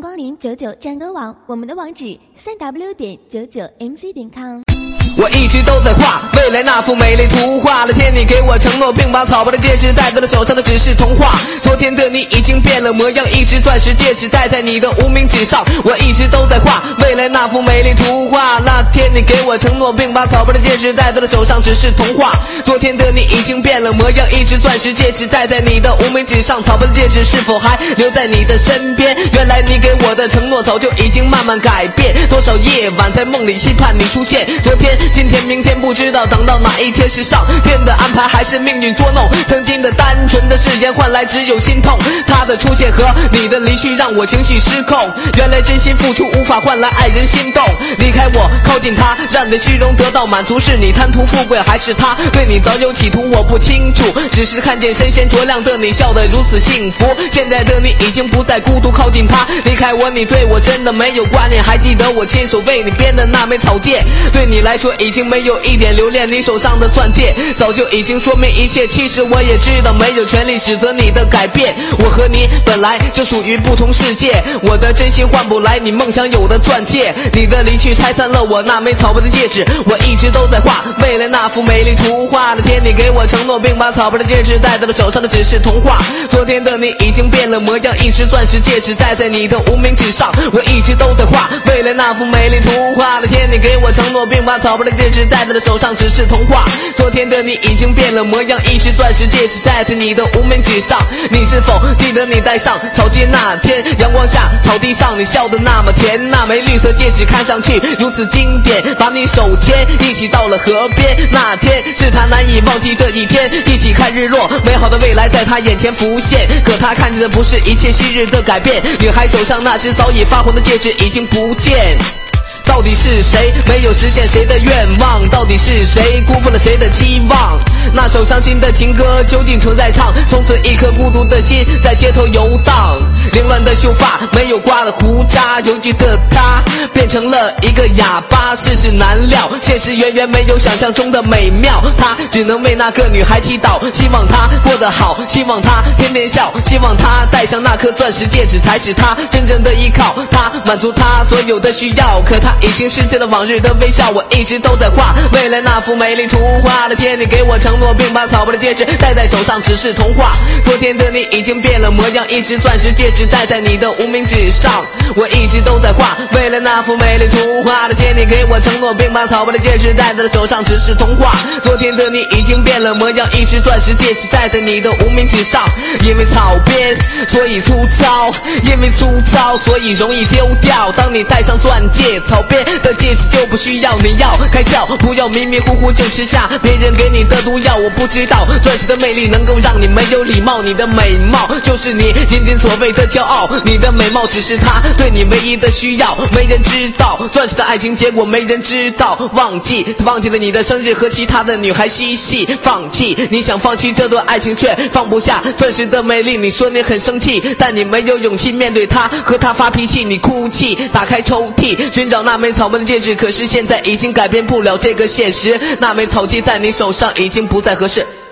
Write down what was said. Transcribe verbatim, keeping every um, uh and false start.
光临九九战歌网，我们的网址三 w 点九九 m c 点 com。 我一直都在画未来那幅美丽图画，了天你给我承诺，并把草包的戒指戴在了手上的只是童话。昨天的你已经变了模样，一只钻石戒指戴在你的无名指上。我一直都在画未来那幅美丽图画，那天你给我承诺，并把草包的戒指戴在了手上只是童话。昨天的你已经变了模样，一只钻石戒指戴在你的无名指上，草包的戒指是否还留在你的身边？原来你给我的承诺早就已经慢慢改变，多少夜晚在梦里期盼你出现。昨天今天明天不知道等到哪一天，是上天的安排还是命运捉弄？曾经的单纯的誓言换来只有心痛，他的出现和你的离去让我情绪失控。原来真心付出无法换来爱人心动，离开我靠近他，让你的虚荣得到满足，是你贪图富贵还是他对你早有企图我不清楚，只是看见神仙灼亮的你笑得如此幸福。现在的你已经不再孤独靠近他，离开我你对我真的没有挂念，还记得我亲手为你编的那枚草戒，对你来说已经没有一点留恋，你手上的钻戒早就已经说明一切。其实我也知道没有权利指责你的改变，我和你本来就属于不同世界，我的真心换不来你梦想有的钻戒，你的离去拆散了我那枚草包的戒指。我一直都在画未来那幅美丽图画，的天你给我承诺，并把草包的戒指戴在了手上的只是童话。昨天的你已经变了模样，一只钻石戒指戴在你的无名指上。我一直都在画未来那幅美丽图画，的天你给我承诺，并把草包的戒指戴在了手上只是童话。昨天的你已经变了模样，一只钻石戒指戴在你的无名指上。你是否记得你戴上草戒那天，阳光下草地上你笑得那么甜，那枚绿色戒指看上去如此经典，把你手牵一起到了河边，那天是他难以忘记的一天，一起看日落，美好的未来在他眼前浮现，可他看见的不是一切昔日的改变，女孩手上那只早已发黄的戒指已经不见。到底是谁没有实现谁的愿望？到底是谁辜负了谁的期望？那首伤心的情歌究竟谁在唱？从此一颗孤独的心在街头游荡，凌乱的秀发没有刮的胡渣，犹豫的他变成了一个哑巴。世事难料，现实远远没有想象中的美妙，他只能为那个女孩祈祷，希望她过得好，希望她天天笑，希望她戴上那颗钻石戒指才是她真正的依靠，她满足她所有的需要，可她已经失去了往日的微笑。我一直都在画未来那幅美丽图画，的天你给我承诺，并把草包的戒指戴在手上只是童话。昨天的你已经变了模样，一只钻石戒指戴在你的无名指上。我一直都在画未来那幅美丽图画，的天你给我承诺，并把草包的戒指戴在了手上只是童话。昨天的你已经变了模样，一只钻石戒指戴在你的无名指上。因为草编所以粗糙，因为粗糙所以容易丢掉，当你戴上钻戒，草编的戒指就不需要你要开窍，不要迷迷糊糊就吃下别人给你的毒药。我不知道钻石的魅力能够让你没有礼貌，你的美貌就是你仅仅所谓的骄傲，你的美貌只是他对你唯一的需要，没人知道钻石的爱情结果没人知道。忘记他忘记了你的生日和其他的女孩嬉戏，放弃你想放弃这段爱情却放不下钻石的美丽。你说你很生气，但你没有勇气面对他，和他发脾气，你哭泣，打开抽屉寻找那枚草包的戒指，可是现在已经改变不了这个现实，那枚草戒在你手上已经不再合适。